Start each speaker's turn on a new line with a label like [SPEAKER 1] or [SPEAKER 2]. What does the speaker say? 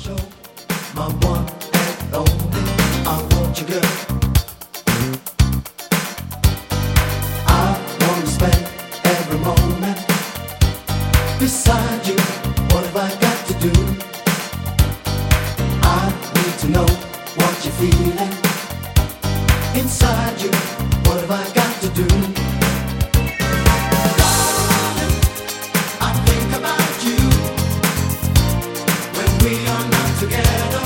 [SPEAKER 1] my one and only. I want you, girl. I want to spend every moment beside you. What have I got to do? I need to know what you're feeling inside you. What have I got to do? Darling, I think about you when we are not together.